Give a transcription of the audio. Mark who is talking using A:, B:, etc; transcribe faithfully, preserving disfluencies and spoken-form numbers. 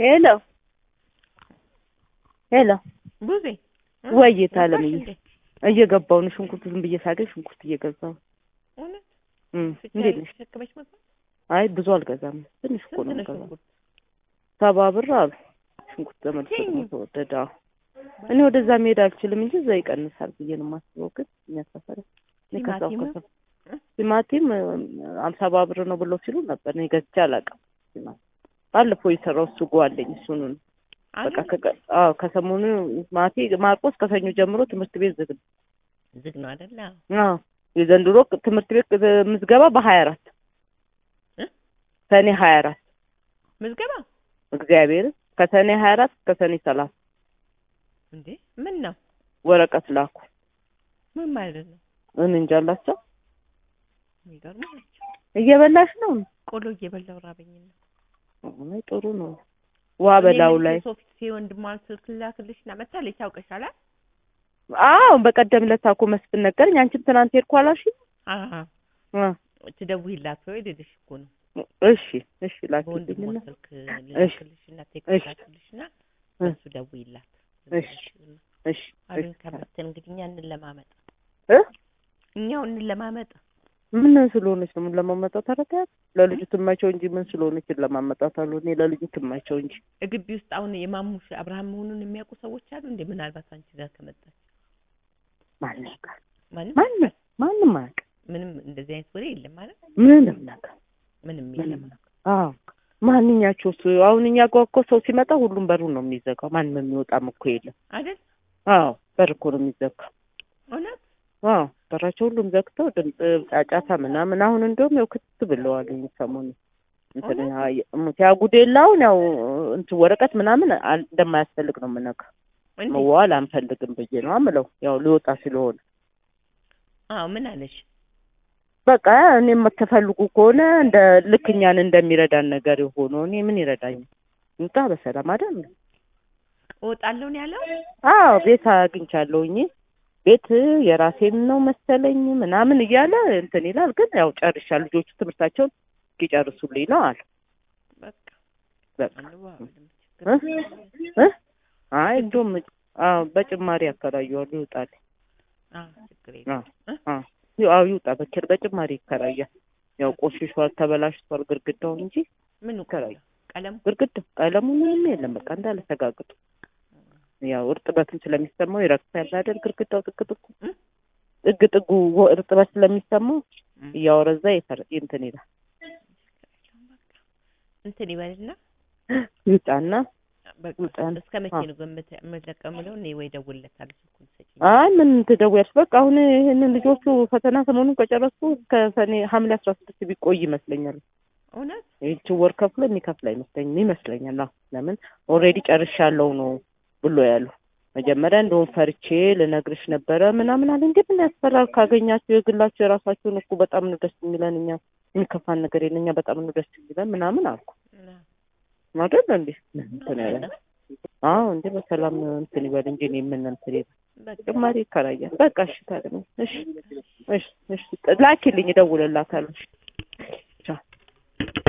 A: ሄሎ ሄሎ
B: ቡዜ
A: ወይ ታለም እየገባው ነው ሽንኩርት ዝም ብዬ ሳገኝ ሽንኩርት እየገዛው
B: እውነት
A: እም እንዴ
B: ተሸከመሽ መጣ
A: አይ ብዙ አልገዛም ትንሽ እኮ ነው ገዛው ሰባ ብር አሉ ሽንኩርት ተመልሶ ተወደደ እኔ ወደዛ መሄድ አልችልም እንጂ እዛ ይቀንሳል ብዬ ነው የማስበው ግን የሚያሳፈረ ንከታው ከሰ ቲማቲም ሰባ ብር ነው ብሎ ሲሉ ነበር እኔ ገዝቼ አላውቅም ባለፈው የሰራው ሱቁ አለኝ እሱን በቃ አዎ ከሰሞኑ ማቲ ማርቆስ ከሰኞ ጀምሮ ትምህርት ቤት ዝግ ነው
B: ዝግ ነው አይደል
A: አዎ የዘንድሮ ትምህርት ቤት ምዝገባ በሀያ አራት
B: እ
A: ሰኔ ሀያ አራት
B: ምዝገባ
A: እግዚአብሔር ከሰኔ ሀያ አራት ከሰኔ ሰላሳ
B: እንዴ ምን ነው
A: ወረቀት ላኩ
B: ምን ማለት ነው
A: ምን እንጃላችሁ
B: የሚገርም ነው
A: እየበላሽ ነው
B: ቆሎ እየበላው ራበኝ ነው
A: አይ ጥሩ ነው ዋ በላው ላይ
B: ሶፊት ሲወንድማል ስልክ ላክልሽና መታለች ታውቀሻላ
A: አዎ በቀደም ለታኮ መስፍን ነገርኝ አንቺም ትናንት ሄድኩ አላሽ
B: አሃ አ ትደውይላት ወይ ልልሽ እኮ ነው
A: እሺ እሺ ላክልኝና
B: ስልክ ልልሽና ቴክስት ላክልሽና እሱ ደውይላት
A: እሺ እሺ
B: አሁን ከመተን እንግዲህ እኛ እንለማመጥ
A: እ
B: እኛው እንለማመጥ
A: ምን ስለሆነች ነው ምን ለማመጣት አረጋት ለልጁ ትማቸው እንጂ ምን ስለሆነች ለማመጣት አሉ እኔ ለልጁ ትማቸው እንጂ
B: እግቢ ውስጥ አሁን የማሙሽ አብርሃም መሆኑን የሚያውቁ ሰዎች አሉ እንዴ ምናልባት አንቺ ጋር ከመጣች
A: ማን ያውቃል
B: ማን
A: ማን ማንም አያውቅ
B: ምንም እንደዚህ አይነት ወሬ የለም ማለት
A: ምንም ነገር
B: ምንም የለም
A: አዎ ማንኛቸው ሰው አሁን እኛ ጋር እኮ ሰው ሲመጣ ሁሉም በሩን ነው የሚዘጋው ማንም የሚወጣም እኮ የለም
B: አይደል
A: አዎ በር እኮ ነው የሚዘጋው
B: እውነት
A: አዎ በራቸው ሁሉም ዘግተው ድምጽ ጫጫታ ምናምን አሁን እንደውም ያው ክት ብለዋል ሰሞኑ እንትን ያጉዴላው ነው እንትን ወረቀት ምናምን እንደማያስፈልግ ነው የምነግርህ መዋል አንፈልግም ብዬ ነው አምለው ያው ሊወጣ ስለሆነ
B: አዎ ምን አለሽ
A: በቃ እኔ የምትፈልጉ ከሆነ እንደ ልክኛን እንደሚረዳን ነገር ሆኖ እኔ ምን ይረዳኝ እንታ በሰላም አይደል
B: እወጣለሁ ነው ያለው
A: አዎ ቤት አግኝቻለሁኝ ቤት የራሴን ነው መሰለኝ ምናምን እያለ እንትን ይላል ግን ያው ጨርሻለሁ ልጆቹ ትምህርታቸውን ይጨርሱልኝ ነው አለ
B: በቃ
A: በቃ እ አይ እንደውም አዎ በጭማሪ ያከራየዋል ይወጣል
B: አዎ ችግር የለም
A: አዎ ያው ይውጣ በክር በጭማሪ ይከራያል ያው ቆሽሿል ተበላሽቷል ግርግዳው እንጂ
B: ምን ይከራይ ቀለም
A: ግርግዳው ቀለሙ ምንም የለም በቃ እንዳለ ተጋግጦ ያው እርጥበትም ስለሚሰማው ይረክሳል አይደል ግርግዳው ጥቅጥቁ ጥግ ጥጉ እርጥበት ስለሚሰማው ያወረዛ እንትን ይላል
B: እንትን ይበልና
A: ይውጣና
B: በቃ እስከ መቼ ነው በመተቀምለው ነው ወይ ደውልለታለሁ ስልኩን ሰጪኝ
A: አይ ምን ትደውያለሽ በቃ አሁን ይሄንን ልጆቹ ፈተና ሰሞኑን ከጨረሱ ከሰኔ ሐምሌ አስራ ስድስት ቢቆይ ይመስለኛል
B: እውነት
A: እቺ ወር ከፍሎ የሚከፍል አይመስለኝም ይመስለኛል አዎ ለምን ኦሬዲ ጨርሻለሁ ነው ብሎ ያለው መጀመሪያ እንደው ፈርቼ ልነግርሽ ነበረ ምናምን አለ እንዴ ምን ያስፈራል ካገኛችሁ የግላችሁ የራሳችሁን እኮ በጣም ነው ደስ የሚለን እኛ የሚከፋን ነገር የለኛ በጣም ነው ደስ የሚለን ምናምን አልኩ ማለት እንዴ እንትን ያለ አዎ እንዴ በሰላም እንትን ይበል እንጂ እኔ ምን እንትን ይበል ጭማሪ ይከራያል በቃ እሺ ታዲያ እሺ እሺ እሺ ላኪልኝ እደውልላታለሁ